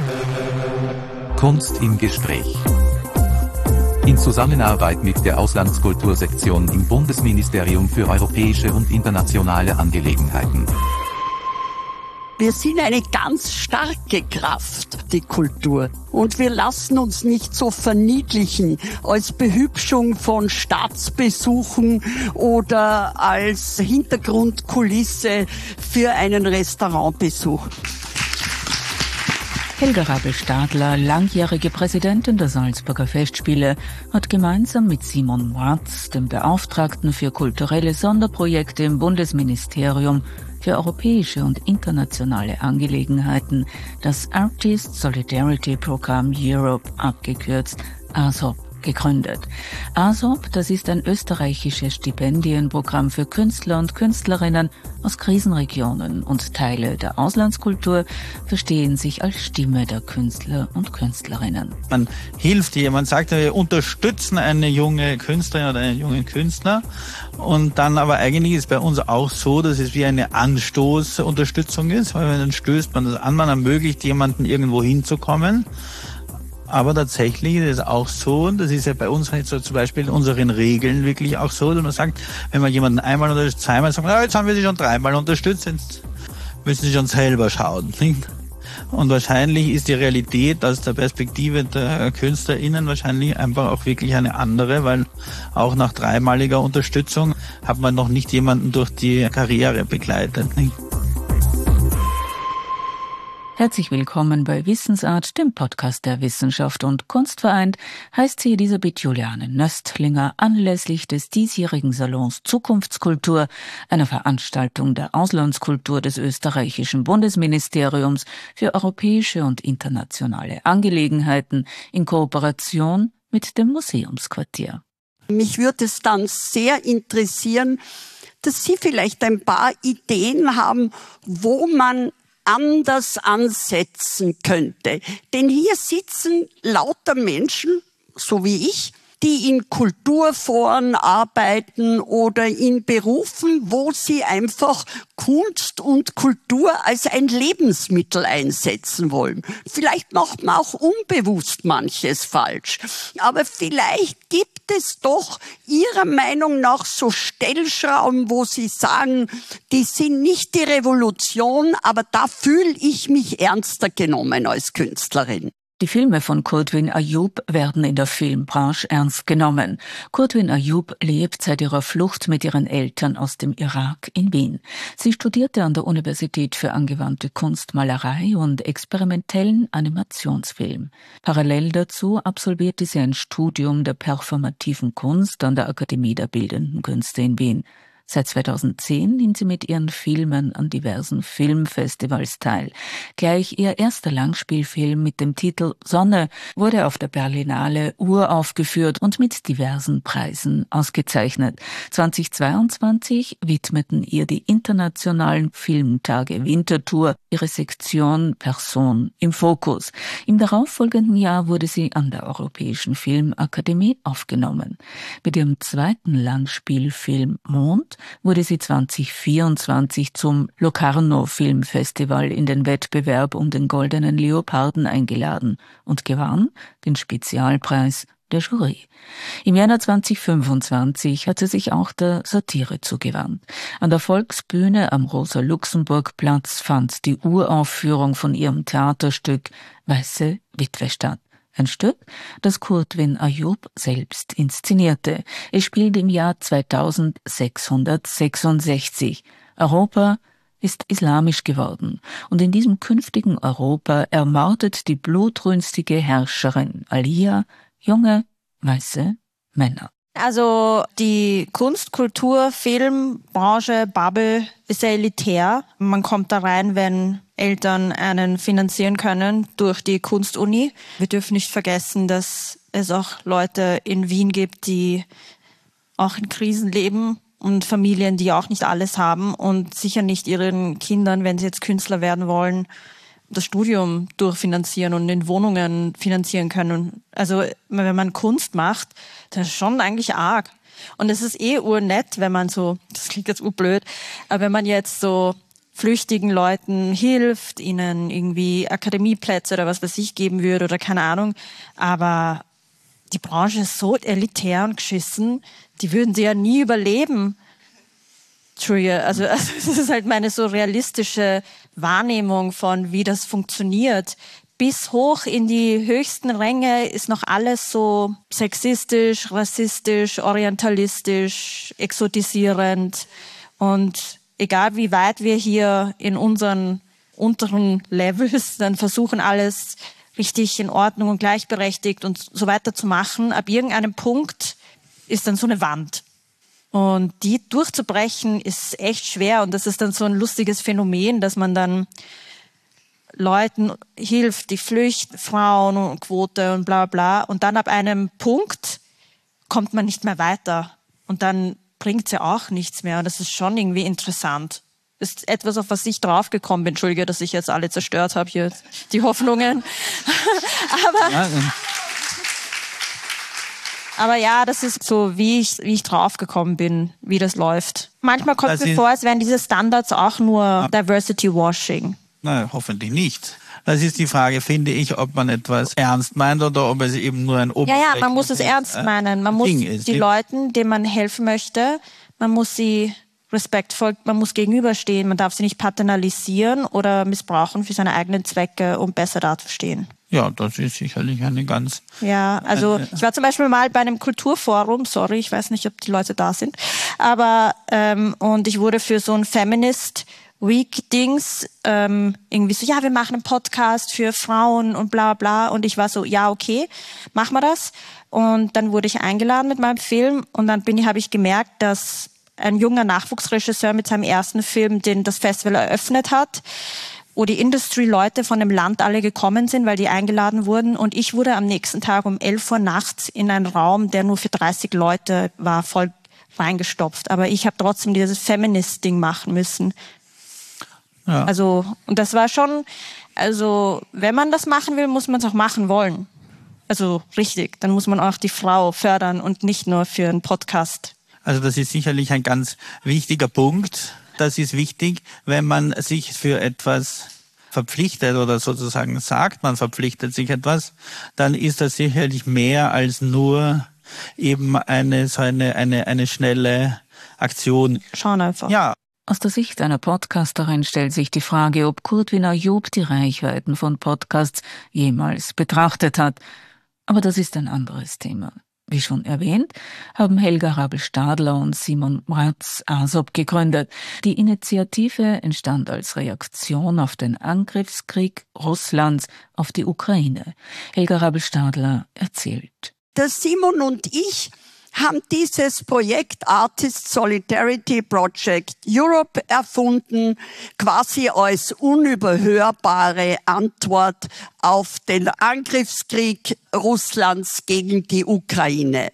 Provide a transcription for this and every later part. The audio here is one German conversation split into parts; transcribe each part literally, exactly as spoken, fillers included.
Kunst im Gespräch. In Zusammenarbeit mit der Auslandskultursektion im Bundesministerium für europäische und internationale Angelegenheiten. Wir sind eine ganz starke Kraft, die Kultur. Und wir lassen uns nicht so verniedlichen als Behübschung von Staatsbesuchen oder als Hintergrundkulisse für einen Restaurantbesuch. Helga Rabel-Stadler, langjährige Präsidentin der Salzburger Festspiele, hat gemeinsam mit Simon Watz, dem Beauftragten für kulturelle Sonderprojekte im Bundesministerium für europäische und internationale Angelegenheiten, das Artist Solidarity Programme Europe, abgekürzt A S O P, gegründet. A S O P, das ist ein österreichisches Stipendienprogramm für Künstler und Künstlerinnen aus Krisenregionen, und Teile der Auslandskultur verstehen sich als Stimme der Künstler und Künstlerinnen. Man hilft hier, man sagt, wir unterstützen eine junge Künstlerin oder einen jungen Künstler, und dann aber eigentlich ist bei uns auch so, dass es wie eine Anstoßunterstützung ist, weil dann stößt man das an, man ermöglicht jemanden irgendwo hinzukommen. Aber tatsächlich ist es auch so, und das ist ja bei uns jetzt so zum Beispiel in unseren Regeln wirklich auch so, dass man sagt, wenn man jemanden einmal unterstützt, zweimal sagt, na, jetzt haben wir sie schon dreimal unterstützt, jetzt müssen sie schon selber schauen. Und wahrscheinlich ist die Realität aus der Perspektive der KünstlerInnen wahrscheinlich einfach auch wirklich eine andere, weil auch nach dreimaliger Unterstützung hat man noch nicht jemanden durch die Karriere begleitet. Herzlich willkommen bei Wissensart, dem Podcast der Wissenschaft und Kunst vereint, heißt sie Elisabeth Juliane Nöstlinger anlässlich des diesjährigen Salons Zukunftskultur, einer Veranstaltung der Auslandskultur des österreichischen Bundesministeriums für europäische und internationale Angelegenheiten in Kooperation mit dem Museumsquartier. Mich würde es dann sehr interessieren, dass Sie vielleicht ein paar Ideen haben, wo man anders ansetzen könnte. Denn hier sitzen lauter Menschen, so wie ich, die in Kulturforen arbeiten oder in Berufen, wo sie einfach Kunst und Kultur als ein Lebensmittel einsetzen wollen. Vielleicht macht man auch unbewusst manches falsch. Aber vielleicht gibt es doch Ihrer Meinung nach so Stellschrauben, wo Sie sagen, die sind nicht die Revolution, aber da fühle ich mich ernster genommen als Künstlerin. Die Filme von Kurtwin Ayub werden in der Filmbranche ernst genommen. Kurtwin Ayub lebt seit ihrer Flucht mit ihren Eltern aus dem Irak in Wien. Sie studierte an der Universität für angewandte Kunstmalerei und experimentellen Animationsfilm. Parallel dazu absolvierte sie ein Studium der performativen Kunst an der Akademie der Bildenden Künste in Wien. Seit zweitausendzehn nimmt sie mit ihren Filmen an diversen Filmfestivals teil. Gleich ihr erster Langspielfilm mit dem Titel Sonne wurde auf der Berlinale uraufgeführt und mit diversen Preisen ausgezeichnet. zweitausendzweiundzwanzig widmeten ihr die internationalen Filmtage Winterthur ihre Sektion Person im Fokus. Im darauffolgenden Jahr wurde sie an der Europäischen Filmakademie aufgenommen. Mit ihrem zweiten Langspielfilm Mond wurde sie zweitausendvierundzwanzig zum Locarno Filmfestival in den Wettbewerb um den Goldenen Leoparden eingeladen und gewann den Spezialpreis der Jury. Im Jänner zweitausendfünfundzwanzig hat sie sich auch der Satire zugewandt. An der Volksbühne am Rosa-Luxemburg-Platz fand die Uraufführung von ihrem Theaterstück Weiße Witwe statt. Ein Stück, das Kurtwin Ayub selbst inszenierte. Es spielt im Jahr zweitausendsechshundertsechsundsechzig. Europa ist islamisch geworden, und in diesem künftigen Europa ermordet die blutrünstige Herrscherin Alia junge, weiße Männer. Also die Kunst-, Kultur-, Filmbranche, Bubble ist sehr elitär. Man kommt da rein, wenn Eltern einen finanzieren können durch die Kunstuni. Wir dürfen nicht vergessen, dass es auch Leute in Wien gibt, die auch in Krisen leben und Familien, die auch nicht alles haben und sicher nicht ihren Kindern, wenn sie jetzt Künstler werden wollen, das Studium durchfinanzieren und in Wohnungen finanzieren können. Also wenn man Kunst macht, das ist schon eigentlich arg. Und es ist eh urnett, wenn man so, das klingt jetzt urblöd, aber wenn man jetzt so flüchtigen Leuten hilft, ihnen irgendwie Akademieplätze oder was weiß ich geben würde oder keine Ahnung. Aber die Branche ist so elitär und geschissen, die würden sie ja nie überleben. Entschuldige, also, also das ist halt meine so realistische Wahrnehmung von, wie das funktioniert. Bis hoch in die höchsten Ränge ist noch alles so sexistisch, rassistisch, orientalistisch, exotisierend. Und egal wie weit wir hier in unseren unteren Levels dann versuchen, alles richtig in Ordnung und gleichberechtigt und so weiter zu machen, ab irgendeinem Punkt ist dann so eine Wand. Und die durchzubrechen ist echt schwer. Und das ist dann so ein lustiges Phänomen, dass man dann Leuten hilft, die flüchten, Frauen und Quote und bla bla. Und dann ab einem Punkt kommt man nicht mehr weiter. Und dann bringt es ja auch nichts mehr. Und das ist schon irgendwie interessant. Das ist etwas, auf was ich draufgekommen bin. Entschuldige, dass ich jetzt alle zerstört habe hier, die Hoffnungen. Aber... Ja, Aber ja, das ist so, wie ich, wie ich draufgekommen bin, wie das läuft. Manchmal kommt es mir vor, als wären diese Standards auch nur Diversity Washing. Nein, hoffentlich nicht. Das ist die Frage, finde ich, ob man etwas ernst meint oder ob es eben nur ein Oberflächliches Ja, ja, man muss es ernst meinen. Man muss die Leuten, denen man helfen möchte, man muss sie respektvoll, man muss gegenüberstehen. Man darf sie nicht paternalisieren oder missbrauchen für seine eigenen Zwecke, um besser dazustehen. Ja, das ist sicherlich eine ganz... Ja, also ich war zum Beispiel mal bei einem Kulturforum, sorry, ich weiß nicht, ob die Leute da sind, aber ähm, und ich wurde für so ein Feminist Week-Dings ähm, irgendwie so, ja, wir machen einen Podcast für Frauen und bla bla und ich war so, ja, okay, machen wir das. Und dann wurde ich eingeladen mit meinem Film und dann bin ich, habe ich gemerkt, dass ein junger Nachwuchsregisseur mit seinem ersten Film, den das Festival eröffnet hat, wo die Industry-Leute von dem Land alle gekommen sind, weil die eingeladen wurden. Und ich wurde am nächsten Tag um elf Uhr nachts in einen Raum, der nur für dreißig Leute war, voll reingestopft. Aber ich habe trotzdem dieses Feminist-Ding machen müssen. Ja. Also, und das war schon, also, wenn man das machen will, muss man es auch machen wollen. Also, richtig. Dann muss man auch die Frau fördern und nicht nur für einen Podcast. Also, das ist sicherlich ein ganz wichtiger Punkt. Das ist wichtig, wenn man sich für etwas verpflichtet oder sozusagen sagt, man verpflichtet sich etwas, dann ist das sicherlich mehr als nur eben eine so eine eine eine schnelle Aktion. Schauen einfach. Ja. Aus der Sicht einer Podcasterin stellt sich die Frage, ob Kurtwin Ayub die Reichweiten von Podcasts jemals betrachtet hat. Aber das ist ein anderes Thema. Wie schon erwähnt, haben Helga Rabel-Stadler und Simon Mraz ASOP gegründet. Die Initiative entstand als Reaktion auf den Angriffskrieg Russlands auf die Ukraine. Helga Rabel-Stadler erzählt. Der Simon und ich haben dieses Projekt Artist Solidarity Project Europe erfunden, quasi als unüberhörbare Antwort auf den Angriffskrieg Russlands gegen die Ukraine.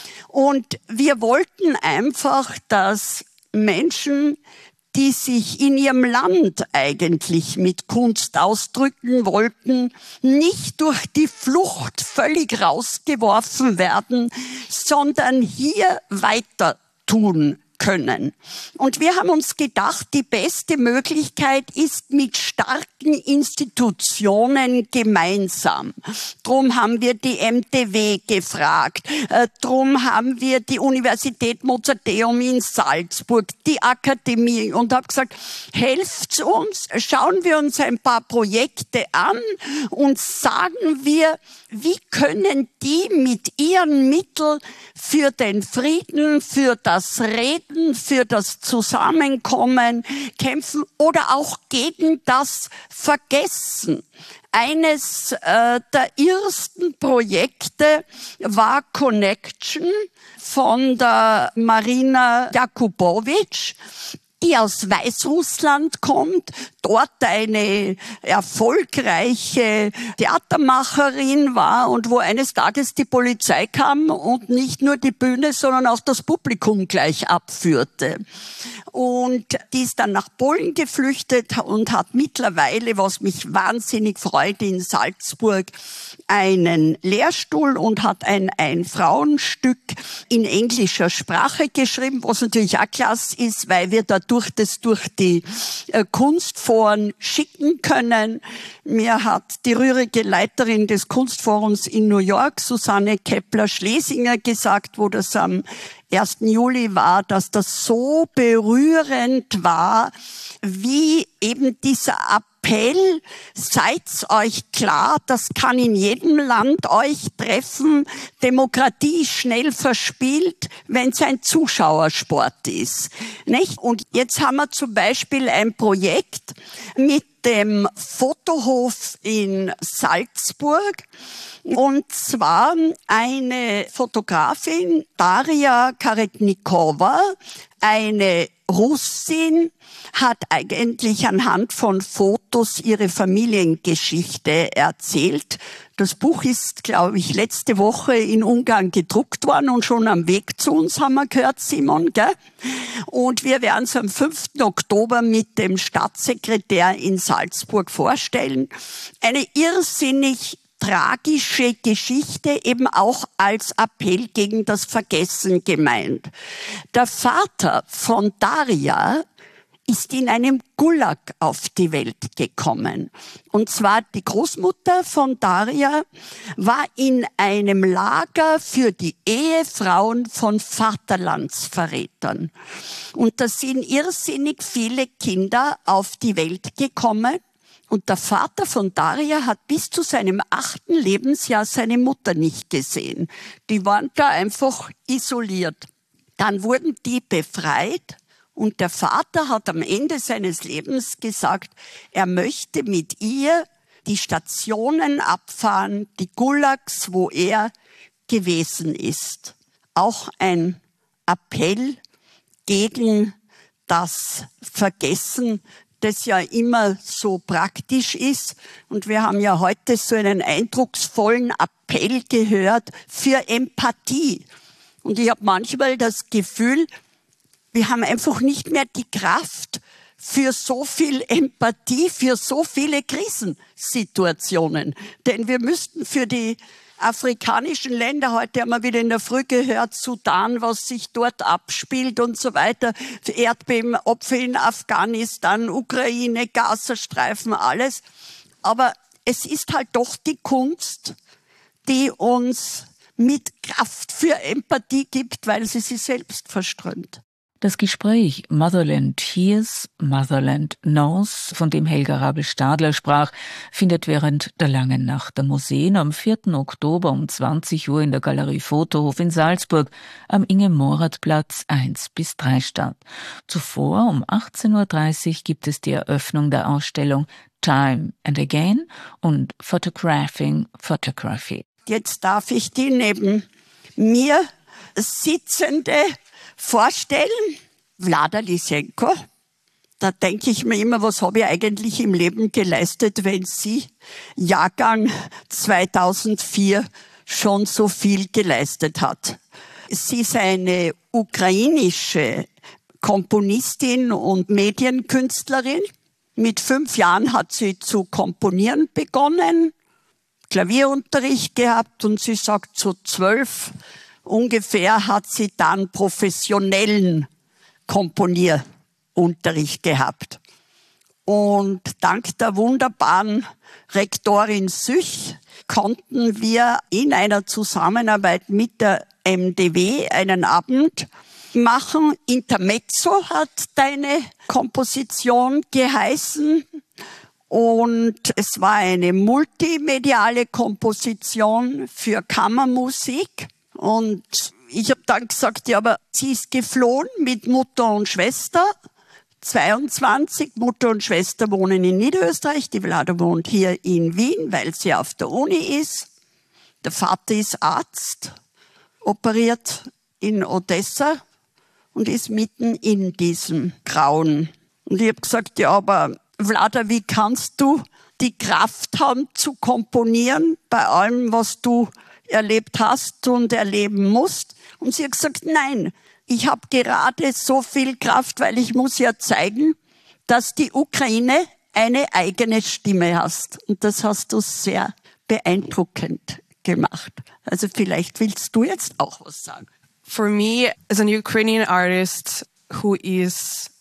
Und wir wollten einfach, dass Menschen, die sich in ihrem Land eigentlich mit Kunst ausdrücken wollten, nicht durch die Flucht völlig rausgeworfen werden, sondern hier weiter tun können. Und wir haben uns gedacht, die beste Möglichkeit ist mit starken Institutionen gemeinsam. Drum haben wir die M T W gefragt, äh, drum haben wir die Universität Mozarteum in Salzburg, die Akademie und habe gesagt, helft uns, schauen wir uns ein paar Projekte an und sagen wir, wie können die mit ihren Mitteln für den Frieden, für das Reden, für das Zusammenkommen kämpfen oder auch gegen das Vergessen. Eines äh, der ersten Projekte war Connection von der Marina Jakubowitsch, die aus Weißrussland kommt, dort eine erfolgreiche Theatermacherin war und wo eines Tages die Polizei kam und nicht nur die Bühne, sondern auch das Publikum gleich abführte. Und die ist dann nach Polen geflüchtet und hat mittlerweile, was mich wahnsinnig freut, in Salzburg einen Lehrstuhl und hat ein, ein Frauenstück in englischer Sprache geschrieben, was natürlich auch klasse ist, weil wir dort durch das durch die äh, Kunstforen schicken können. Mir hat die rührige Leiterin des Kunstforums in New York, Susanne Kepler-Schlesinger, gesagt, wo das am ersten Juli war, dass das so berührend war, wie eben dieser Appell, seid euch klar, das kann in jedem Land euch treffen. Demokratie ist schnell verspielt, wenn es ein Zuschauersport ist, nicht? Und jetzt haben wir zum Beispiel ein Projekt mit dem Fotohof in Salzburg. Und zwar eine Fotografin, Daria Karetnikova, eine Russin, hat eigentlich anhand von Fotos ihre Familiengeschichte erzählt. Das Buch ist, glaube ich, letzte Woche in Ungarn gedruckt worden und schon am Weg zu uns, haben wir gehört, Simon, gell? Und wir werden es am fünften Oktober mit dem Staatssekretär in Salzburg vorstellen. Eine irrsinnig tragische Geschichte, eben auch als Appell gegen das Vergessen gemeint. Der Vater von Daria ist in einem Gulag auf die Welt gekommen. Und zwar die Großmutter von Daria war in einem Lager für die Ehefrauen von Vaterlandsverrätern. Und da sind irrsinnig viele Kinder auf die Welt gekommen. Und der Vater von Daria hat bis zu seinem achten Lebensjahr seine Mutter nicht gesehen. Die waren da einfach isoliert. Dann wurden die befreit und der Vater hat am Ende seines Lebens gesagt, er möchte mit ihr die Stationen abfahren, die Gulags, wo er gewesen ist. Auch ein Appell gegen das Vergessen, das ja immer so praktisch ist. Und wir haben ja heute so einen eindrucksvollen Appell gehört für Empathie. Und ich habe manchmal das Gefühl, wir haben einfach nicht mehr die Kraft für so viel Empathie, für so viele Krisensituationen. Denn wir müssten für die afrikanischen Länder, heute haben wir wieder in der Früh gehört, Sudan, was sich dort abspielt und so weiter, Erdbebenopfer in Afghanistan, Ukraine, Gazastreifen, alles. Aber es ist halt doch die Kunst, die uns mit Kraft für Empathie gibt, weil sie sie selbst verströmt. Das Gespräch Motherland Hears, Motherland Knows, von dem Helga Rabel-Stadler sprach, findet während der Langen Nacht der Museen am vierten Oktober um zwanzig Uhr in der Galerie Fotohof in Salzburg am Inge-Morath-Platz eins bis drei statt. Zuvor um achtzehn Uhr dreißig gibt es die Eröffnung der Ausstellung Time and Again und Photographing Photography. Jetzt darf ich die neben mir sitzende vorstellen, Vlada Lysenko. Da denke ich mir immer, was habe ich eigentlich im Leben geleistet, wenn sie Jahrgang zweitausendvier schon so viel geleistet hat. Sie ist eine ukrainische Komponistin und Medienkünstlerin. Mit fünf Jahren hat sie zu komponieren begonnen, Klavierunterricht gehabt und sie sagt, zu zwölf ungefähr hat sie dann professionellen Komponierunterricht gehabt. Und dank der wunderbaren Rektorin Süch konnten wir in einer Zusammenarbeit mit der M D W einen Abend machen. Intermezzo hat deine Komposition geheißen. Und es war eine multimediale Komposition für Kammermusik. Und ich habe dann gesagt, ja, aber sie ist geflohen mit Mutter und Schwester, zweiundzwanzig. Mutter und Schwester wohnen in Niederösterreich, die Vlada wohnt hier in Wien, weil sie auf der Uni ist. Der Vater ist Arzt, operiert in Odessa und ist mitten in diesem Grauen. Und ich habe gesagt, ja, aber Vlada, wie kannst du die Kraft haben zu komponieren bei allem, was du erlebt hast und erleben musst? Und sie hat gesagt, nein, ich habe gerade so viel Kraft, weil ich muss ja zeigen, dass die Ukraine eine eigene Stimme hast. Und das hast du sehr beeindruckend gemacht. Also vielleicht willst du jetzt auch was sagen. For me, as a Ukrainian artist who is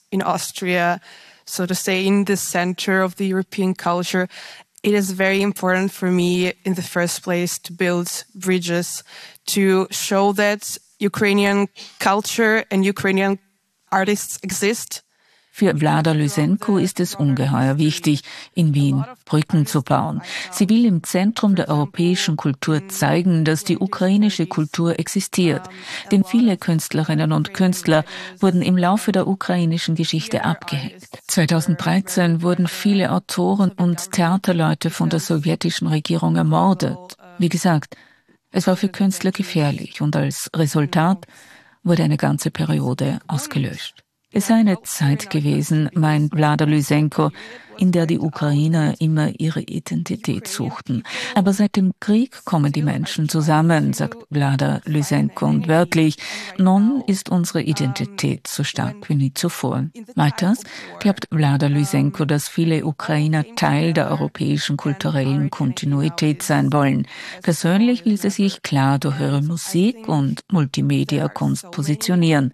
in Austria, so to say, in the center of the European culture, it is very important for me in the first place to build bridges, to show that Ukrainian culture and Ukrainian artists exist. Für Vlada Lysenko ist es ungeheuer wichtig, in Wien Brücken zu bauen. Sie will im Zentrum der europäischen Kultur zeigen, dass die ukrainische Kultur existiert. Denn viele Künstlerinnen und Künstler wurden im Laufe der ukrainischen Geschichte abgehängt. zweitausenddreizehn wurden viele Autoren und Theaterleute von der sowjetischen Regierung ermordet. Wie gesagt, es war für Künstler gefährlich und als Resultat wurde eine ganze Periode ausgelöscht. Es sei eine Zeit gewesen, meint Vlada Lysenko, in der die Ukrainer immer ihre Identität suchten. Aber seit dem Krieg kommen die Menschen zusammen, sagt Vlada Lysenko, und wörtlich, nun ist unsere Identität so stark wie nie zuvor. Weiters glaubt Vlada Lysenko, dass viele Ukrainer Teil der europäischen kulturellen Kontinuität sein wollen. Persönlich will sie sich klar durch ihre Musik und Multimedia-Kunst positionieren.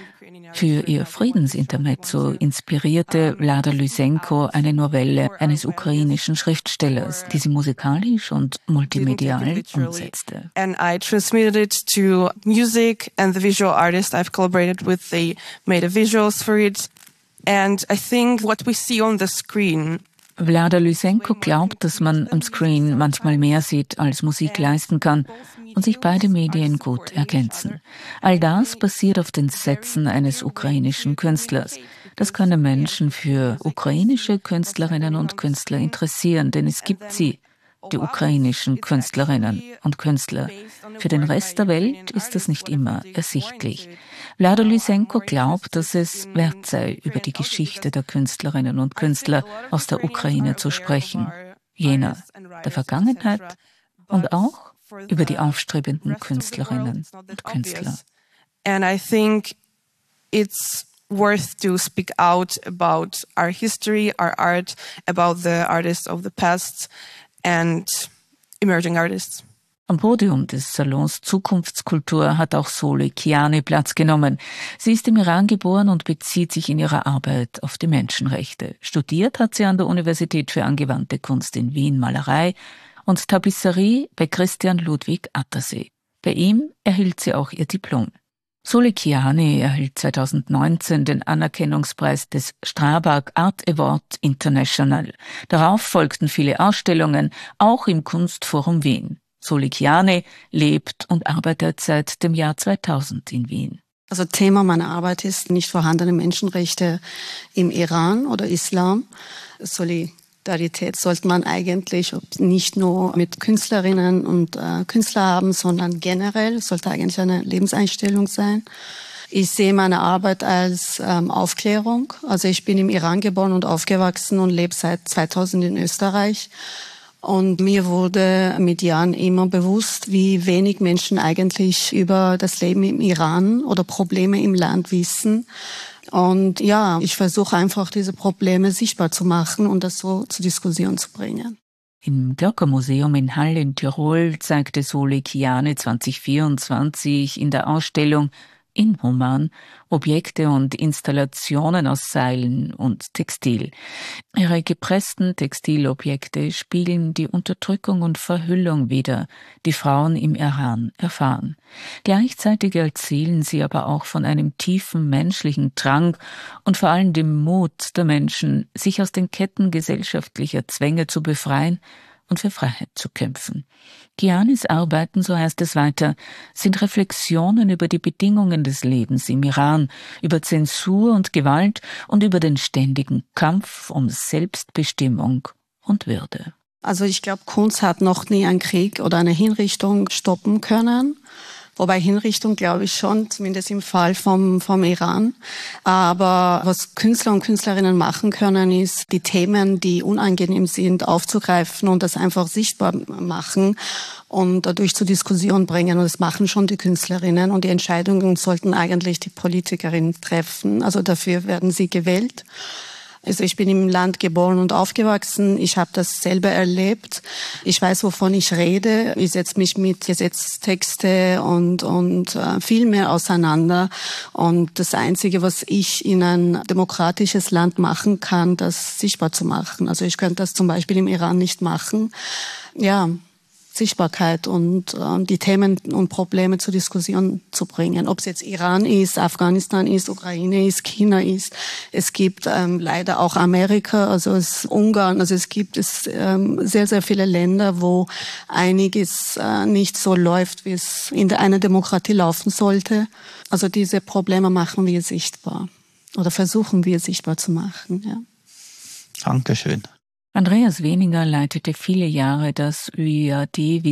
Für ihr Friedensintermezzo inspirierte Vlada Lysenko eine Novelle eines ukrainischen Schriftstellers, die sie musikalisch und multimedial umsetzte. And I transmitted it to music, and the visual artist I've collaborated with, they made the visuals for it. And I think what we see on the screen, Vlada Lysenko glaubt, dass man am Screen manchmal mehr sieht, als Musik leisten kann und sich beide Medien gut ergänzen. All das basiert auf den Sätzen eines ukrainischen Künstlers. Das können Menschen für ukrainische Künstlerinnen und Künstler interessieren, denn es gibt sie, die ukrainischen Künstlerinnen und Künstler. Für den Rest der Welt ist das nicht immer ersichtlich. Vlada Lysenko glaubt, dass es wert sei, über die Geschichte der Künstlerinnen und Künstler aus der Ukraine zu sprechen, jener der Vergangenheit und auch über die aufstrebenden Künstlerinnen und Künstler. And I think it's worth to speak out about our history, our art, about the artists of the past and emerging artists. Am Podium des Salons Zukunftskultur hat auch Sole Kiani Platz genommen. Sie ist im Iran geboren und bezieht sich in ihrer Arbeit auf die Menschenrechte. Studiert hat sie an der Universität für angewandte Kunst in Wien Malerei und Tapisserie bei Christian Ludwig Attersee. Bei ihm erhielt sie auch ihr Diplom. Sole Kiani erhielt zweitausendneunzehn den Anerkennungspreis des Strabag Art Award International. Darauf folgten viele Ausstellungen, auch im Kunstforum Wien. Sole Kiani lebt und arbeitet seit dem Jahr zweitausend in Wien. Also Thema meiner Arbeit ist nicht vorhandene Menschenrechte im Iran oder Islam. Solidarität sollte man eigentlich nicht nur mit Künstlerinnen und äh, Künstlern haben, sondern generell sollte eigentlich eine Lebenseinstellung sein. Ich sehe meine Arbeit als ähm, Aufklärung. Also ich bin im Iran geboren und aufgewachsen und lebe seit zweitausend in Österreich. Und mir wurde mit Jahren immer bewusst, wie wenig Menschen eigentlich über das Leben im Iran oder Probleme im Land wissen. Und ja, ich versuche einfach, diese Probleme sichtbar zu machen und das so zur Diskussion zu bringen. Im Glockermuseum in Hall in Tirol zeigte Sole Kiani zwanzig vierundzwanzig in der Ausstellung Inhuman Objekte und Installationen aus Seilen und Textil. Ihre gepressten Textilobjekte spiegeln die Unterdrückung und Verhüllung wider, die Frauen im Iran erfahren. Gleichzeitig erzählen sie aber auch von einem tiefen menschlichen Drang und vor allem dem Mut der Menschen, sich aus den Ketten gesellschaftlicher Zwänge zu befreien und für Freiheit zu kämpfen. Kianis Arbeiten, so heißt es weiter, sind Reflexionen über die Bedingungen des Lebens im Iran, über Zensur und Gewalt und über den ständigen Kampf um Selbstbestimmung und Würde. Also ich glaube, Kunst hat noch nie einen Krieg oder eine Hinrichtung stoppen können. Wobei Hinrichtung glaube ich schon, zumindest im Fall vom, vom Iran. Aber was Künstler und Künstlerinnen machen können, ist, die Themen, die unangenehm sind, aufzugreifen und das einfach sichtbar machen und dadurch zur Diskussion bringen. Und das machen schon die Künstlerinnen. Und die Entscheidungen sollten eigentlich die Politikerinnen treffen. Also dafür werden sie gewählt. Also ich bin im Land geboren und aufgewachsen. Ich habe das selber erlebt. Ich weiß, wovon ich rede. Ich setze mich mit Gesetzestexte und, und äh, viel mehr auseinander. Und das Einzige, was ich in ein demokratisches Land machen kann, das sichtbar zu machen. Also ich könnte das zum Beispiel im Iran nicht machen. Ja, Sichtbarkeit und äh, die Themen und Probleme zur Diskussion zu bringen. Ob es jetzt Iran ist, Afghanistan ist, Ukraine ist, China ist. Es gibt ähm, leider auch Amerika, also es Ungarn. Also es gibt es ähm, sehr, sehr viele Länder, wo einiges äh, nicht so läuft, wie es in einer Demokratie laufen sollte. Also diese Probleme machen wir sichtbar oder versuchen wir sichtbar zu machen. Ja. Dankeschön. Andreas Weninger leitete viele Jahre das Ö I A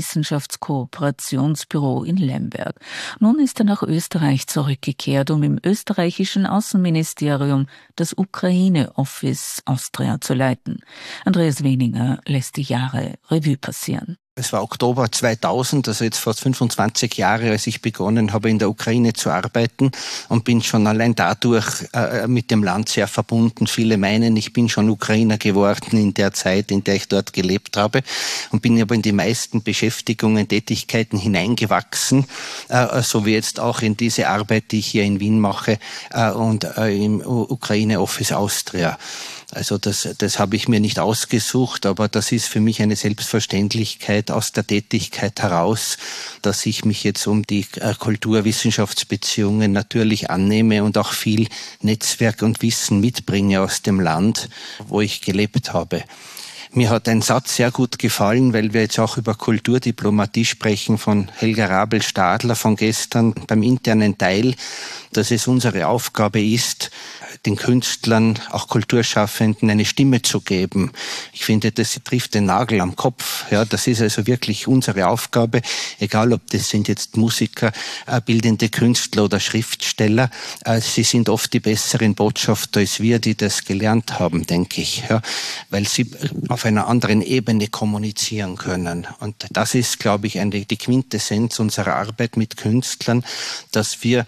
D-Wissenschaftskooperationsbüro in Lemberg. Nun ist er nach Österreich zurückgekehrt, um im österreichischen Außenministerium das Ukraine-Office Austria zu leiten. Andreas Weninger lässt die Jahre Revue passieren. Es war Oktober zweitausend, also jetzt fast fünfundzwanzig Jahre, als ich begonnen habe, in der Ukraine zu arbeiten und bin schon allein dadurch äh, mit dem Land sehr verbunden. Viele meinen, ich bin schon Ukrainer geworden in der Zeit, in der ich dort gelebt habe und bin aber in die meisten Beschäftigungen, Tätigkeiten hineingewachsen, äh, so wie jetzt auch in diese Arbeit, die ich hier in Wien mache äh, und äh, im Ukraine-Office Austria. Also das, das habe ich mir nicht ausgesucht, aber das ist für mich eine Selbstverständlichkeit aus der Tätigkeit heraus, dass ich mich jetzt um die Kulturwissenschaftsbeziehungen natürlich annehme und auch viel Netzwerk und Wissen mitbringe aus dem Land, wo ich gelebt habe. Mir hat ein Satz sehr gut gefallen, weil wir jetzt auch über Kulturdiplomatie sprechen, von Helga Rabel-Stadler von gestern beim internen Teil, dass es unsere Aufgabe ist, den Künstlern, auch Kulturschaffenden, eine Stimme zu geben. Ich finde, das trifft den Nagel am Kopf. Ja, das ist also wirklich unsere Aufgabe, egal ob das sind jetzt Musiker, bildende Künstler oder Schriftsteller. Sie sind oft die besseren Botschafter als wir, die das gelernt haben, denke ich, ja, weil sie auf einer anderen Ebene kommunizieren können. Und das ist, glaube ich, eine, die Quintessenz unserer Arbeit mit Künstlern, dass wir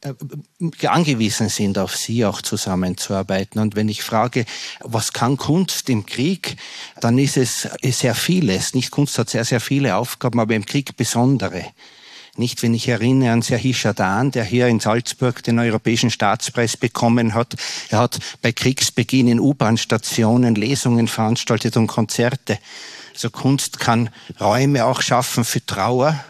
angewiesen sind, auf sie auch zusammenzuarbeiten. Und wenn ich frage, was kann Kunst im Krieg, dann ist es sehr vieles. Nicht Kunst hat sehr, sehr viele Aufgaben, aber im Krieg besondere. Nicht, wenn ich erinnere an Serhii Schadan, der hier in Salzburg den Europäischen Staatspreis bekommen hat. Er hat bei Kriegsbeginn in U-Bahn-Stationen Lesungen veranstaltet und Konzerte. Also Kunst kann Räume auch schaffen für Trauer.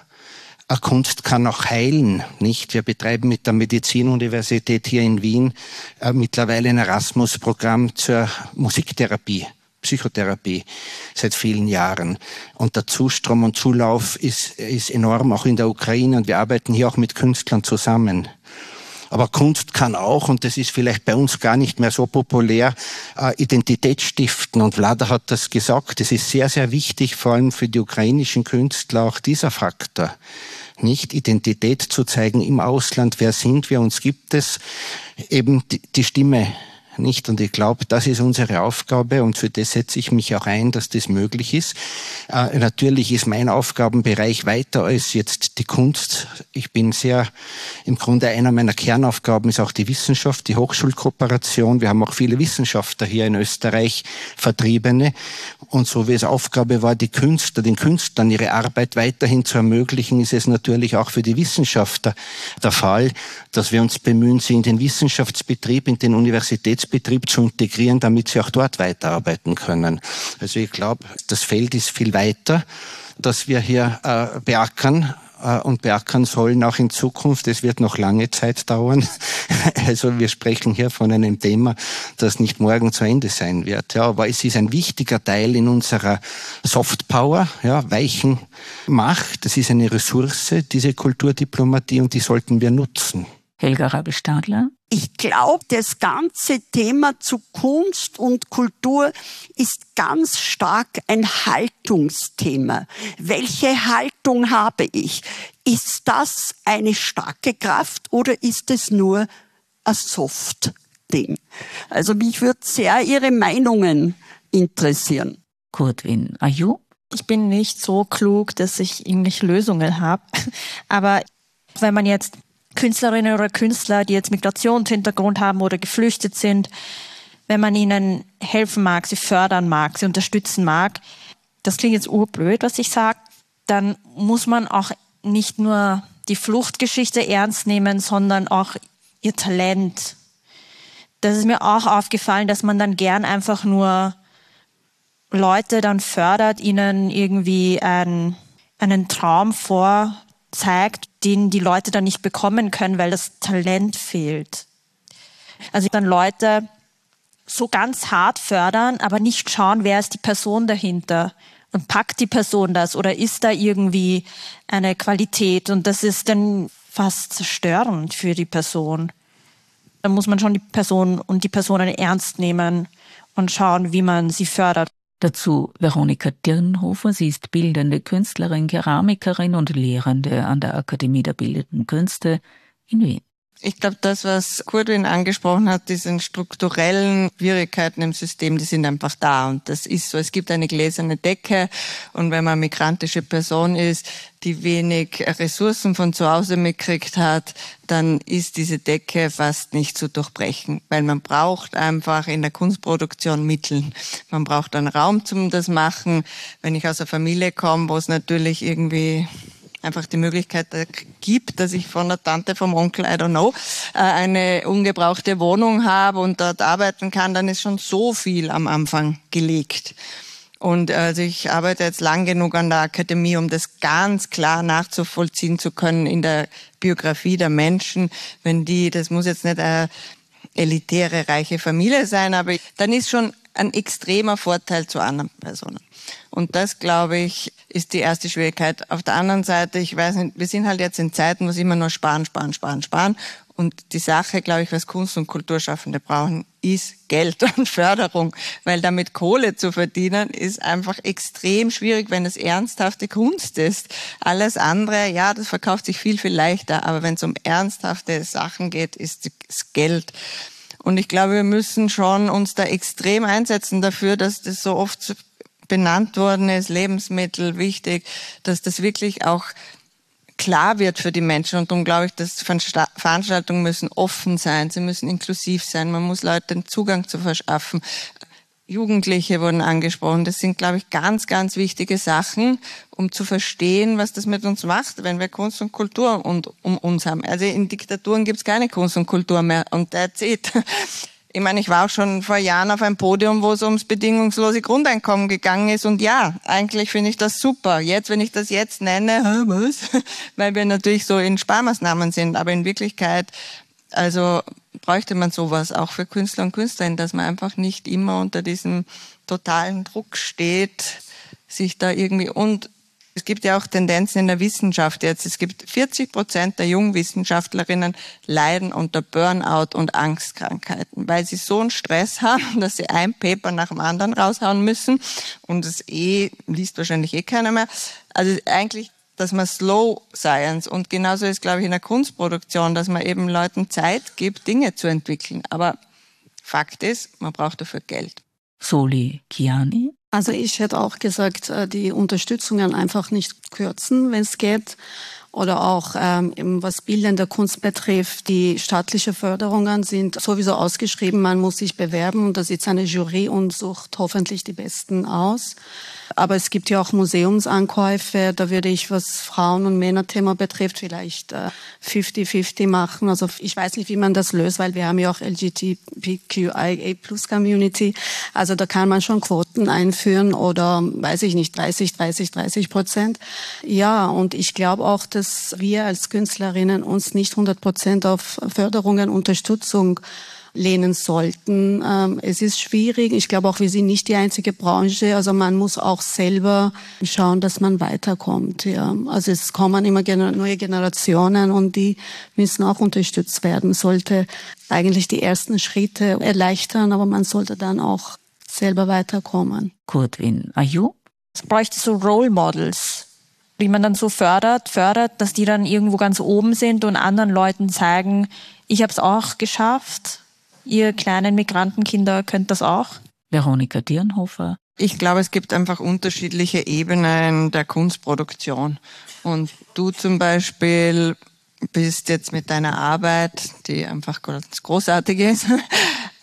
Kunst kann auch heilen, nicht? Wir betreiben mit der Medizinuniversität hier in Wien äh, mittlerweile ein Erasmus-Programm zur Musiktherapie, Psychotherapie seit vielen Jahren. Und der Zustrom und Zulauf ist, ist enorm, auch in der Ukraine. Und wir arbeiten hier auch mit Künstlern zusammen. Aber Kunst kann auch, und das ist vielleicht bei uns gar nicht mehr so populär, äh, Identität stiften. Und Vlada hat das gesagt. Es ist sehr, sehr wichtig, vor allem für die ukrainischen Künstler, auch dieser Faktor. Nicht Identität zu zeigen im Ausland. Wer sind wir? Uns gibt es eben die, die Stimme. Nicht? Und ich glaube, das ist unsere Aufgabe und für das setze ich mich auch ein, dass das möglich ist. Äh, natürlich ist mein Aufgabenbereich weiter als jetzt die Kunst. Ich bin sehr, im Grunde einer meiner Kernaufgaben ist auch die Wissenschaft, die Hochschulkooperation. Wir haben auch viele Wissenschaftler hier in Österreich, Vertriebene. Und so wie es Aufgabe war, die Künstler, den Künstlern ihre Arbeit weiterhin zu ermöglichen, ist es natürlich auch für die Wissenschaftler der Fall, dass wir uns bemühen, sie in den Wissenschaftsbetrieb, in den Universitätsbetrieb Betrieb zu integrieren, damit sie auch dort weiterarbeiten können. Also ich glaube, das Feld ist viel weiter, das wir hier äh, beackern äh, und beackern sollen auch in Zukunft. Es wird noch lange Zeit dauern. Also wir sprechen hier von einem Thema, das nicht morgen zu Ende sein wird. Ja, aber es ist ein wichtiger Teil in unserer Softpower, ja, weichen Macht. Das ist eine Ressource, diese Kulturdiplomatie, und die sollten wir nutzen. Helga Rabel-Stadler. Ich glaube, das ganze Thema zu Kunst und Kultur ist ganz stark ein Haltungsthema. Welche Haltung habe ich? Ist das eine starke Kraft oder ist es nur ein Soft-Ding? Also mich würde sehr Ihre Meinungen interessieren. Kurtwin Ayub. Ich bin nicht so klug, dass ich irgendwelche Lösungen habe. Aber wenn man jetzt Künstlerinnen oder Künstler, die jetzt Migrationshintergrund haben oder geflüchtet sind, wenn man ihnen helfen mag, sie fördern mag, sie unterstützen mag, das klingt jetzt urblöd, was ich sage, dann muss man auch nicht nur die Fluchtgeschichte ernst nehmen, sondern auch ihr Talent. Das ist mir auch aufgefallen, dass man dann gern einfach nur Leute dann fördert, ihnen irgendwie ein, einen Traum vorzeigt, den die Leute dann nicht bekommen können, weil das Talent fehlt. Also dann Leute so ganz hart fördern, aber nicht schauen, wer ist die Person dahinter und packt die Person das oder ist da irgendwie eine Qualität und das ist dann fast zerstörend für die Person. Da muss man schon die Person und die Personen ernst nehmen und schauen, wie man sie fördert. Dazu Veronika Dirnhofer, sie ist bildende Künstlerin, Keramikerin und Lehrende an der Akademie der Bildenden Künste in Wien. Ich glaube, das, was Kurtwin angesprochen hat, diese strukturellen Schwierigkeiten im System, die sind einfach da. Und das ist so, es gibt eine gläserne Decke. Und wenn man migrantische Person ist, die wenig Ressourcen von zu Hause mitkriegt hat, dann ist diese Decke fast nicht zu durchbrechen. Weil man braucht einfach in der Kunstproduktion Mittel. Man braucht einen Raum zum das machen. Wenn ich aus einer Familie komme, wo es natürlich irgendwie einfach die Möglichkeit gibt, dass ich von der Tante, vom Onkel, I don't know, eine ungebrauchte Wohnung habe und dort arbeiten kann, dann ist schon so viel am Anfang gelegt. Und also ich arbeite jetzt lang genug an der Akademie, um das ganz klar nachzuvollziehen zu können in der Biografie der Menschen. Wenn die, das muss jetzt nicht eine elitäre, reiche Familie sein, aber dann ist schon ein extremer Vorteil zu anderen Personen. Und das, glaube ich, ist die erste Schwierigkeit. Auf der anderen Seite, ich weiß nicht, wir sind halt jetzt in Zeiten, wo sie immer nur sparen, sparen, sparen, sparen. Und die Sache, glaube ich, was Kunst- und Kulturschaffende brauchen, ist Geld und Förderung. Weil damit Kohle zu verdienen, ist einfach extrem schwierig, wenn es ernsthafte Kunst ist. Alles andere, ja, das verkauft sich viel, viel leichter. Aber wenn es um ernsthafte Sachen geht, ist das Geld. Und ich glaube, wir müssen schon uns da extrem einsetzen dafür, dass das so oft benannt worden ist, Lebensmittel wichtig, dass das wirklich auch klar wird für die Menschen. Und darum glaube ich, dass Veranstaltungen müssen offen sein, sie müssen inklusiv sein, man muss Leuten Zugang zu verschaffen. Jugendliche wurden angesprochen. Das sind, glaube ich, ganz, ganz wichtige Sachen, um zu verstehen, was das mit uns macht, wenn wir Kunst und Kultur und, um uns haben. Also in Diktaturen gibt es keine Kunst und Kultur mehr. Und that's it. Ich meine, ich war auch schon vor Jahren auf einem Podium, wo es ums bedingungslose Grundeinkommen gegangen ist. Und ja, eigentlich finde ich das super. Jetzt, wenn ich das jetzt nenne, was? Weil wir natürlich so in Sparmaßnahmen sind. Aber in Wirklichkeit, also bräuchte man sowas auch für Künstler und Künstlerinnen, dass man einfach nicht immer unter diesem totalen Druck steht, sich da irgendwie und es gibt ja auch Tendenzen in der Wissenschaft jetzt. Es gibt vierzig Prozent der jungen Wissenschaftlerinnen leiden unter Burnout und Angstkrankheiten, weil sie so einen Stress haben, dass sie ein Paper nach dem anderen raushauen müssen und es eh liest wahrscheinlich eh keiner mehr. Also eigentlich, dass man Slow Science und genauso ist, glaube ich, in der Kunstproduktion, dass man eben Leuten Zeit gibt, Dinge zu entwickeln. Aber Fakt ist, man braucht dafür Geld. Soli Kiani? Also ich hätte auch gesagt, die Unterstützungen einfach nicht kürzen, wenn es geht. Oder auch ähm, was bildende Kunst betrifft, die staatliche Förderungen sind sowieso ausgeschrieben, man muss sich bewerben, da sitzt eine Jury und sucht hoffentlich die Besten aus. Aber es gibt ja auch Museumsankäufe, da würde ich, was Frauen- und Männerthema betrifft, vielleicht äh, fünfzig fünfzig machen. Also ich weiß nicht, wie man das löst, weil wir haben ja auch L G B T Q I A plus Community. Also da kann man schon Quoten einführen oder, weiß ich nicht, dreißig, dreißig, dreißig Prozent. Ja, und ich glaube auch, dass wir als Künstlerinnen uns nicht hundert Prozent auf Förderungen, Unterstützung lehnen sollten. Ähm, es ist schwierig. Ich glaube auch, wir sind nicht die einzige Branche. Also man muss auch selber schauen, dass man weiterkommt. Ja. Also es kommen immer gener- neue Generationen und die müssen auch unterstützt werden. Sollte eigentlich die ersten Schritte erleichtern, aber man sollte dann auch selber weiterkommen. Kurtwin Ayub? Es bräuchte so Role Models, wie man dann so fördert, fördert, dass die dann irgendwo ganz oben sind und anderen Leuten zeigen, ich habe es auch geschafft. Ihr kleinen Migrantenkinder könnt das auch? Veronika Dirnhofer. Ich glaube, es gibt einfach unterschiedliche Ebenen der Kunstproduktion. Und du zum Beispiel bist jetzt mit deiner Arbeit, die einfach ganz großartig ist,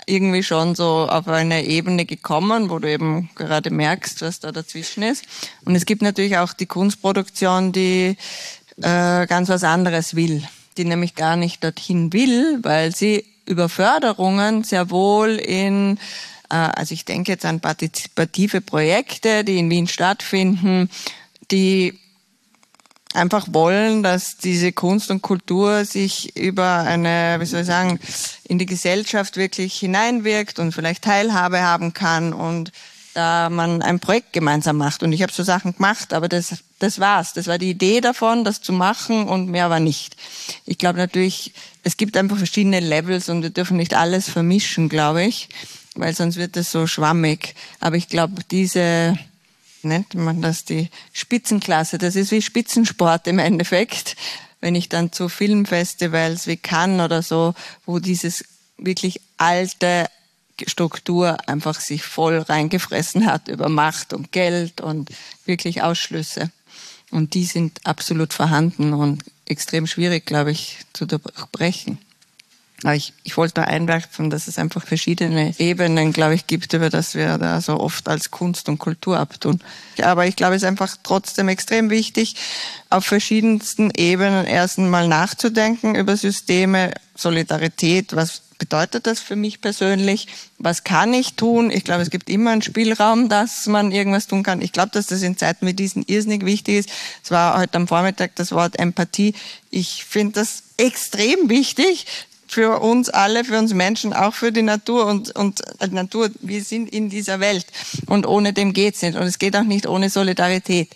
irgendwie schon so auf eine Ebene gekommen, wo du eben gerade merkst, was da dazwischen ist. Und es gibt natürlich auch die Kunstproduktion, die äh, ganz was anderes will, die nämlich gar nicht dorthin will, weil sie über Förderungen sehr wohl in, äh, also ich denke jetzt an partizipative Projekte, die in Wien stattfinden, die einfach wollen, dass diese Kunst und Kultur sich über eine, wie soll ich sagen, in die Gesellschaft wirklich hineinwirkt und vielleicht Teilhabe haben kann und da man ein Projekt gemeinsam macht. Und ich habe so Sachen gemacht, aber das, das war's. Das war die Idee davon, das zu machen und mehr war nicht. Ich glaube natürlich, es gibt einfach verschiedene Levels und wir dürfen nicht alles vermischen, glaube ich, weil sonst wird es so schwammig. Aber ich glaube, diese, nennt man das die Spitzenklasse, das ist wie Spitzensport im Endeffekt. Wenn ich dann zu Filmfestivals wie Cannes oder so, wo dieses wirklich alte Struktur einfach sich voll reingefressen hat über Macht und Geld und wirklich Ausschlüsse. Und die sind absolut vorhanden und extrem schwierig, glaube ich, zu durchbrechen. Aber ich, ich wollte da einwerfen, dass es einfach verschiedene Ebenen, glaube ich, gibt, über das wir da so oft als Kunst und Kultur abtun. Aber ich glaube, es ist einfach trotzdem extrem wichtig, auf verschiedensten Ebenen erst einmal nachzudenken über Systeme, Solidarität, was bedeutet das für mich persönlich? Was kann ich tun? Ich glaube, es gibt immer einen Spielraum, dass man irgendwas tun kann. Ich glaube, dass das in Zeiten wie diesen irrsinnig wichtig ist. Es war heute am Vormittag das Wort Empathie. Ich finde das extrem wichtig für uns alle, für uns Menschen, auch für die Natur und, und die Natur. Wir sind in dieser Welt und ohne dem geht's nicht. Und es geht auch nicht ohne Solidarität.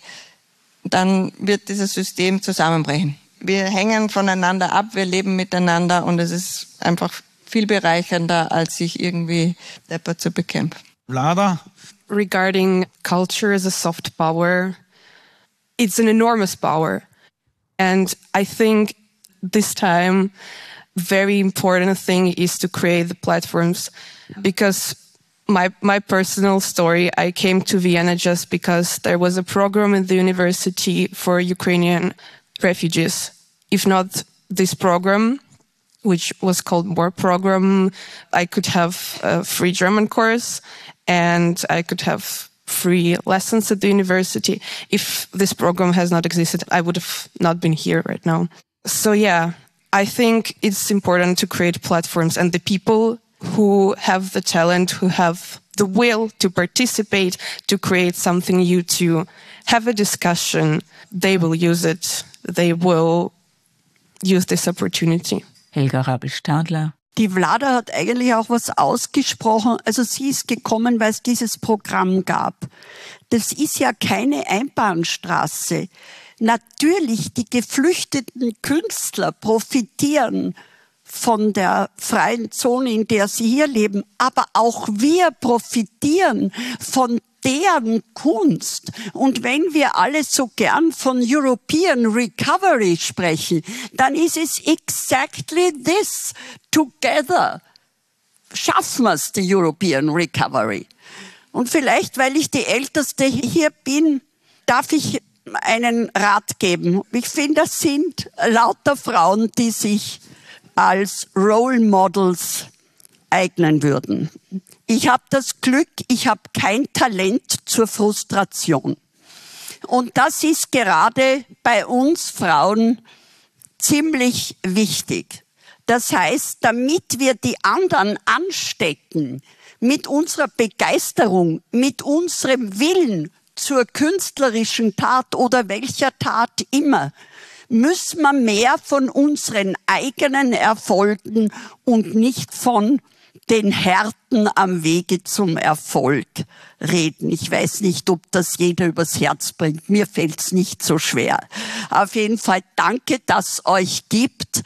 Dann wird dieses System zusammenbrechen. Wir hängen voneinander ab, wir leben miteinander und es ist einfach viel bereichernder, als sich irgendwie deppert zu bekämpfen. Vlada? Regarding culture as a soft power, it's an enormous power. And I think this time, very important thing is to create the platforms, because my my personal story, I came to Vienna just because there was a program in the university for Ukrainian refugees. If not this program, which was called WAR program, I could have a free German course and I could have free lessons at the university. If this program has not existed, I would have not been here right now. So yeah, I think it's important to create platforms, and the people who have the talent, who have the will to participate, to create something new, to have a discussion, they will use it. They will use this opportunity. Helga Rabel-Stadler. Die Vlada hat eigentlich auch was ausgesprochen. Also sie ist gekommen, weil es dieses Programm gab. Das ist ja keine Einbahnstraße. Natürlich, die geflüchteten Künstler profitieren von der freien Zone, in der sie hier leben. Aber auch wir profitieren von deren Kunst. Und wenn wir alle so gern von European Recovery sprechen, dann ist es exactly this. Together schaffen wir es, die European Recovery. Und vielleicht, weil ich die Älteste hier bin, darf ich einen Rat geben. Ich finde, das sind lauter Frauen, die sich als Role Models eignen würden. Ich habe das Glück, ich habe kein Talent zur Frustration. Und das ist gerade bei uns Frauen ziemlich wichtig. Das heißt, damit wir die anderen anstecken, mit unserer Begeisterung, mit unserem Willen zur künstlerischen Tat oder welcher Tat immer, müssen wir mehr von unseren eigenen Erfolgen und nicht von den Härten am Wege zum Erfolg reden. Ich weiß nicht, ob das jeder übers Herz bringt. Mir fällt's nicht so schwer. Auf jeden Fall danke, dass es euch gibt,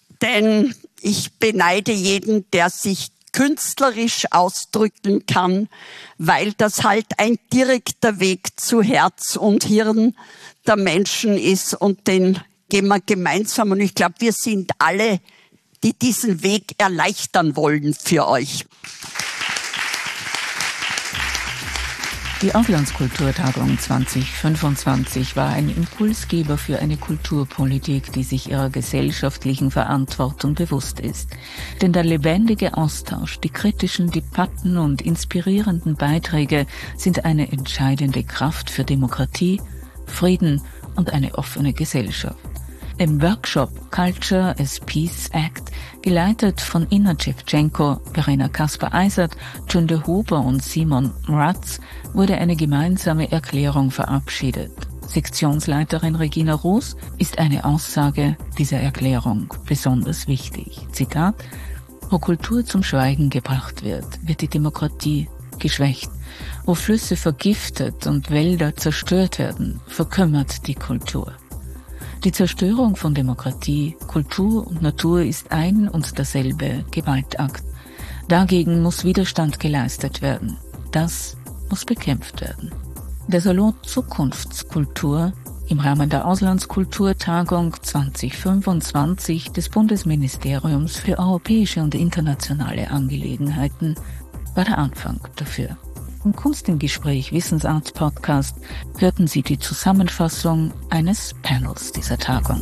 denn ich beneide jeden, der sich künstlerisch ausdrücken kann, weil das halt ein direkter Weg zu Herz und Hirn der Menschen ist und den gehen wir gemeinsam. Und ich glaube, wir sind alle, die diesen Weg erleichtern wollen für euch. Die Auslandskulturtagung zwanzig fünfundzwanzig war ein Impulsgeber für eine Kulturpolitik, die sich ihrer gesellschaftlichen Verantwortung bewusst ist. Denn der lebendige Austausch, die kritischen Debatten und inspirierenden Beiträge sind eine entscheidende Kraft für Demokratie, Frieden und eine offene Gesellschaft. Im Workshop Culture as Peace Act, geleitet von Inna Shevchenko, Verena Kasper-Eisert, Tunde Huber und Simon Mraz, wurde eine gemeinsame Erklärung verabschiedet. Sektionsleiterin Regina Roos ist eine Aussage dieser Erklärung besonders wichtig. Zitat: Wo Kultur zum Schweigen gebracht wird, wird die Demokratie geschwächt. Wo Flüsse vergiftet und Wälder zerstört werden, verkümmert die Kultur. Die Zerstörung von Demokratie, Kultur und Natur ist ein und derselbe Gewaltakt. Dagegen muss Widerstand geleistet werden. Das muss bekämpft werden. Der Salon Zukunftskultur im Rahmen der Auslandskulturtagung zwanzig fünfundzwanzig des Bundesministeriums für europäische und internationale Angelegenheiten war der Anfang dafür. Im Kunst im Gespräch Wissensart Podcast hörten Sie die Zusammenfassung eines Panels dieser Tagung.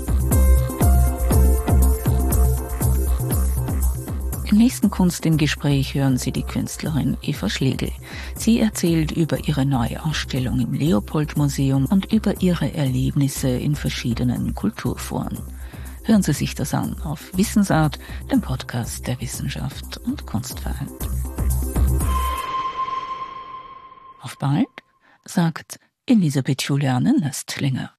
Im nächsten Kunst im Gespräch hören Sie die Künstlerin Eva Schlegel. Sie erzählt über ihre neue Ausstellung im Leopold-Museum und über ihre Erlebnisse in verschiedenen Kulturforen. Hören Sie sich das an auf Wissensart, dem Podcast der Wissenschaft und Kunst vereint. Auf bald, sagt Elisabeth Juliane Nöstlinger.